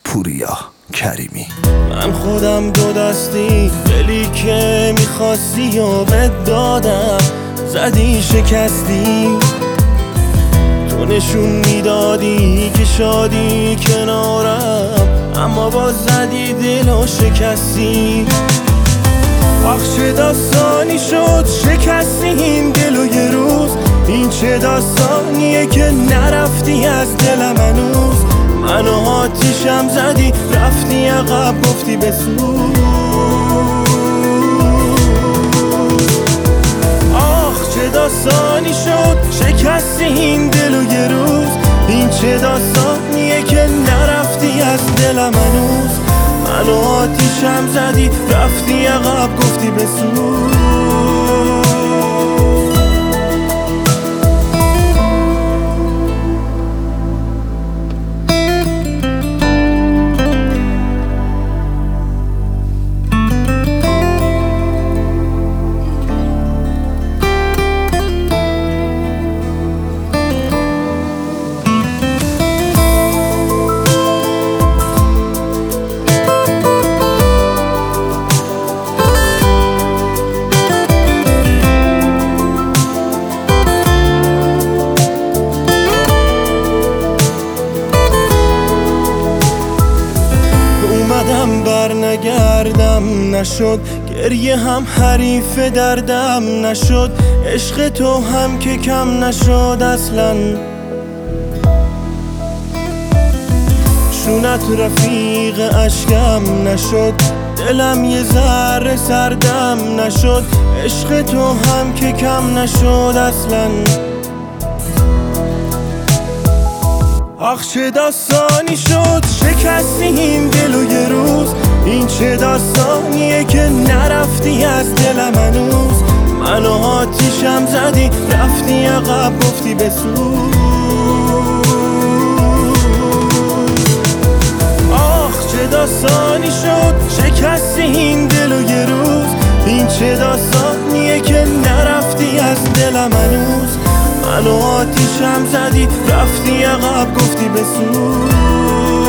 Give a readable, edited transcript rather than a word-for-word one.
پوریا کریمی. من خودم دو دستی دلی که میخواستی و بهت دادم، زدی شکستی. تو نشون میدادی که شادی کنارم، اما باز زدی دل و شکستی. آخ چه داستانی شد شکستی این دل و یه روز. این چه داستانیه که نرفتی از دلم هنوز. منو آتیشم زدی رفتی عقب گفتی بسوز. آخ چه داستانی شد شکستی این دل و یه روز. این چه داستانیه که نرفتی از دلم هنوز. منو آتیشم زدی رفتی عقب گفتی بسوز. برنگردم نشد، گریه هم حریف دردم نشد. عشق تو هم که کم نشد اصلا. شونت رفیق اشکم نشد، دلم یه ذره سردم نشد. عشق تو هم که کم نشد اصلا. آخ چه داستانی شد شکستی این دل و یه روز. این چه داستانیه که نرفتی از دلم هنوز. منو آتیشم زدی رفتی عقب گفتی بسوز. آخ چه داستانی شد شکستی این دل و یه روز. این چه داستانیه که نرفتی از دلم هنوز. منو آتیشم زدی رفتی عقب گفتی بسوز.